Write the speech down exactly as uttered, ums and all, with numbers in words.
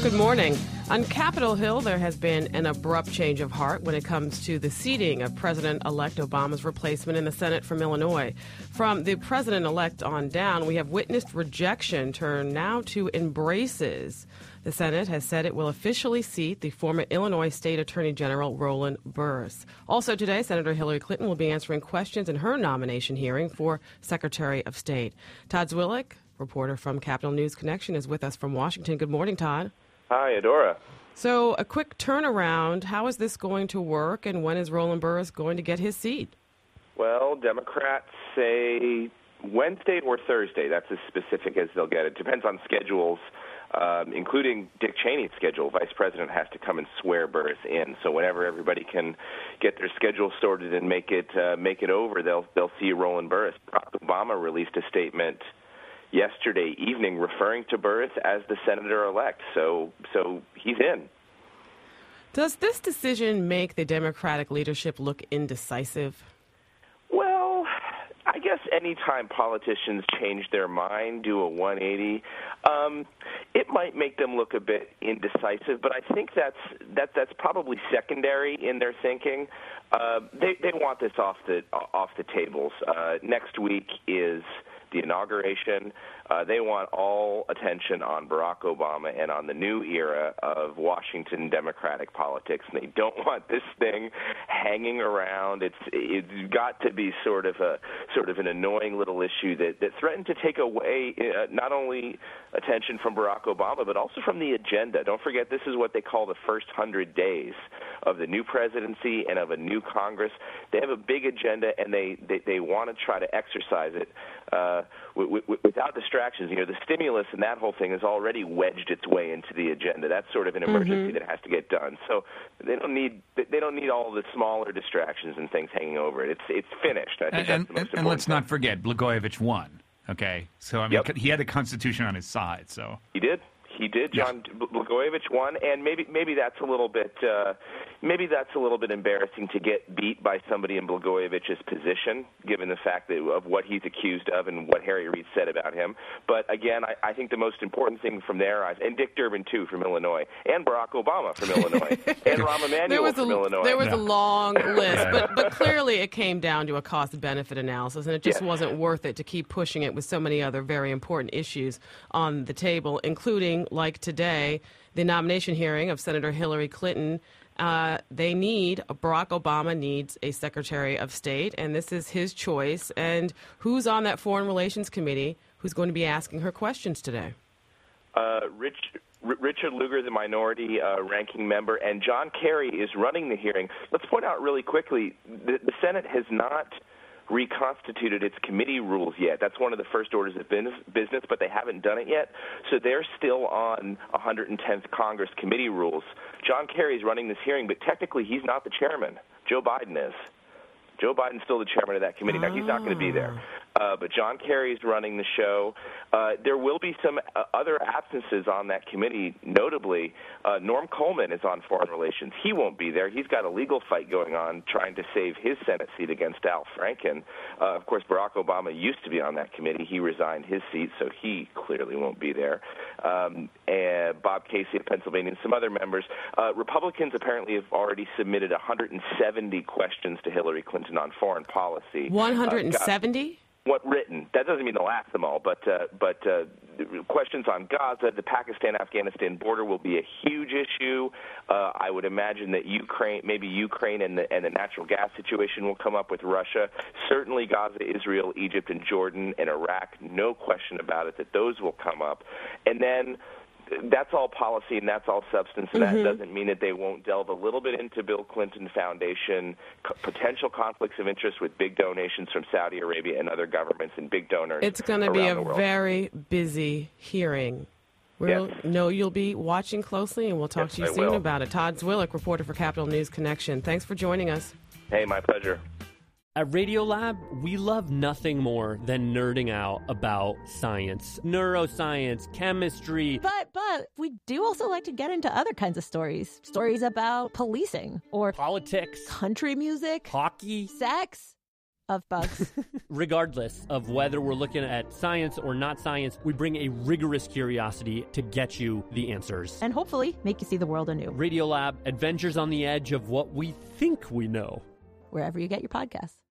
Good morning. On Capitol Hill, there has been an abrupt change of heart when it comes to the seating of President-elect Obama's replacement in the Senate from Illinois. From the president-elect on down, we have witnessed rejection turn now to embraces. The Senate has said it will officially seat the former Illinois State Attorney General Roland Burris. Also today, Senator Hillary Clinton will be answering questions in her nomination hearing for Secretary of State. Todd Zwillich, reporter from Capitol News Connection, is with us from Washington. Good morning, Todd. Hi, Adora. So a quick turnaround. How is this going to work, and when is Roland Burris going to get his seat? Well, Democrats say Wednesday or Thursday. That's as specific as they'll get. It depends on schedules, um, including Dick Cheney's schedule. Vice President has to come and swear Burris in. So whenever everybody can get their schedule sorted and make it uh, make it over, they'll they'll see Roland Burris. Barack Obama released a statement yesterday evening referring to Burris as the senator-elect, so so he's in. Does this decision make the Democratic leadership look indecisive? Well, I guess anytime politicians change their mind, do a one eighty, um, it might make them look a bit indecisive, but I think that's that that's probably secondary in their thinking. Uh, they they want this off the off the tables. Uh, next week is the inauguration. Uh, they want all attention on Barack Obama and on the new era of Washington Democratic politics. And they don't want this thing hanging around. It's it's got to be sort of a sort of an annoying little issue that, that threatened to take away uh, not only attention from Barack Obama, but also from the agenda. Don't forget, this is what they call the first hundred days of the new presidency and of a new Congress. They have a big agenda, and they, they, they want to try to exercise it uh, w- w- without distractions. You know, the stimulus and that whole thing has already wedged its way into the agenda. That's sort of an emergency mm-hmm. that has to get done. So they don't need they don't need all the smaller distractions and things hanging over it. It's it's finished. I think and, that's the most and, important and let's thing. not forget, Blagojevich won. Okay, so I mean, yep. he had the Constitution on his side. So he did. He did. John yeah. Blagojevich won, and maybe maybe that's a little bit uh, maybe that's a little bit embarrassing to get beat by somebody in Blagojevich's position, given the fact that of what he's accused of and what Harry Reid said about him. But again, I, I think the most important thing from their eyes, and Dick Durbin too from Illinois, and Barack Obama from Illinois, and Rahm Emanuel from a, Illinois. There was yeah. a long list, but but clearly it came down to a cost-benefit analysis, and it just yes. wasn't worth it to keep pushing it with so many other very important issues on the table, including, like today, the nomination hearing of Senator Hillary Clinton. Uh, they need, Barack Obama needs a Secretary of State, and this is his choice. And who's on that Foreign Relations Committee who's going to be asking her questions today? Uh, Rich, R- Richard Lugar, the minority uh, ranking member, and John Kerry is running the hearing. Let's point out really quickly, the, the Senate has not reconstituted its committee rules yet. That's one of the first orders of business, but they haven't done it yet. So they're still on one hundred tenth Congress committee rules. John Kerry is running this hearing, but technically he's not the chairman. Joe Biden is. Joe Biden's still the chairman of that committee. Now, he's not going to be there. Uh, but John Kerry is running the show. Uh, there will be some uh, other absences on that committee. Notably, uh, Norm Coleman is on Foreign Relations. He won't be there. He's got a legal fight going on trying to save his Senate seat against Al Franken. Uh, of course, Barack Obama used to be on that committee. He resigned his seat, so he clearly won't be there. Um, and Bob Casey of Pennsylvania and some other members. Uh, Republicans apparently have already submitted one hundred seventy questions to Hillary Clinton on foreign policy. one hundred seventy? Uh, What written? That doesn't mean they'll ask them all, but uh, but uh, questions on Gaza, the Pakistan-Afghanistan border will be a huge issue. Uh, I would imagine that Ukraine, maybe Ukraine and the, and the natural gas situation will come up with Russia. Certainly Gaza, Israel, Egypt, and Jordan, and Iraq, no question about it that those will come up. And then that's all policy and that's all substance, and mm-hmm. that doesn't mean that they won't delve a little bit into Bill Clinton Foundation, co- potential conflicts of interest with big donations from Saudi Arabia and other governments and big donors. It's going to be a very busy hearing. We'll yes. know you'll be watching closely, and we'll talk yes, to you I soon will. about it. Todd Zwillich, reporter for Capitol News Connection. Thanks for joining us. Hey, my pleasure. At Radiolab, we love nothing more than nerding out about science, neuroscience, chemistry. But, but, we do also like to get into other kinds of stories. Stories about policing or politics, country music, hockey, sex. of bugs. Regardless of whether we're looking at science or not science, we bring a rigorous curiosity to get you the answers. And hopefully make you see the world anew. Radiolab, adventures on the edge of what we think we know. Wherever you get your podcasts.